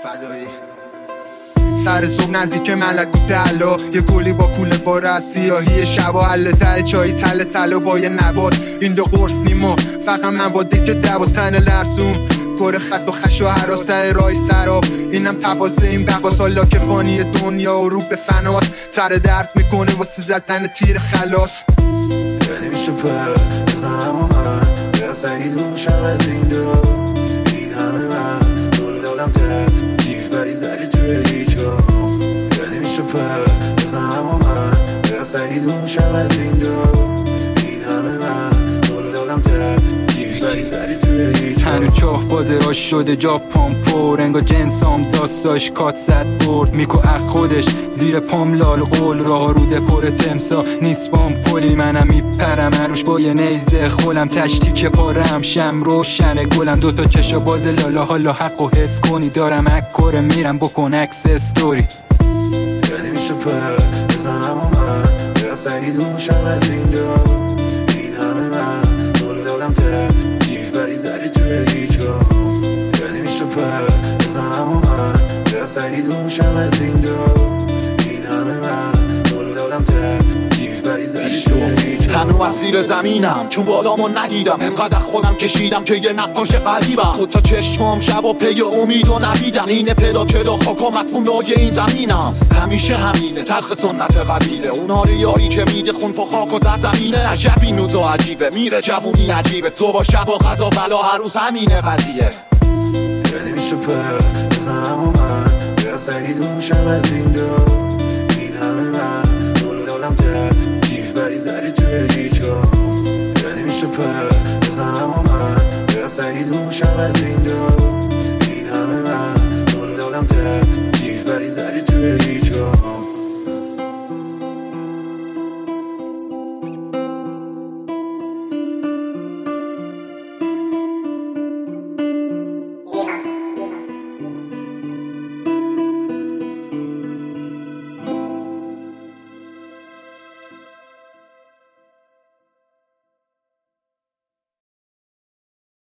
فدایی سر صبح نزدیک ملکو دلا یه گلی با کوله بار از سیاهی شبا حل ته چای تل تلا با یه نبات این دو قرص نیما فقط موادی که دوازن لرزون گره خط و خش و حراسه رای سراب اینم تبازه این بقاس حالا که فانی دنیا و رو به فناست تر درد میکنه واسه زدن تیر خلاص نمیشه پر بزنم و من برا سری دوشم از این دو این همه من دول دولم تر گیر بری زری توی هیچا نمیشه پر بزنم و من برا سری دوشم از این دو این همه من دول دولم تر گیر بری زری توی هیچا هنو چاه بازه راش شده جا پامپو رنگا جنسام داستاش کات زد برد میکو اخ خودش زیر پام لال قول راه روده پر تمسا نیست بام پلی منم میپرم عروش با یه نیزه خولم تشتیک پارم شم روشن گلم دوتا چشا باز لالا حالا حق و حس کنی دارم اکره میرم بکن اکس استوری نمیشه پر بزنم و من برا سری دوشم از این دو این همه من دول دولم تر گیر بری زری توی هیچا نمیشه پر بزنم و من برا سری دوشم از این دو این همه من دول دولم تر گیر بری زری توی هیچا هنو اسیر زمینم چون بالامو ندیدم انقدر خودم کشیدم که یه نقاش قریبم خود تا چشمام شب و پی امید و نبیدن اینه پلاکل و خاک و مدفون لای این زمینم همیشه همینه تلخ سنت قبیله اونها ریایی که میده خون پا خاک و زمینه عجب این نوز و عجیبه میره جوونی عجیبه تو با شب و غذا بلا هر روز همینه قضیه نمیشه پر بزنم و من برا سری دوشم از این دو این همه من دول دولم تر گیر بری زری توی هیچا نمیشه پر بزنم و من برا سری دوشم از این دو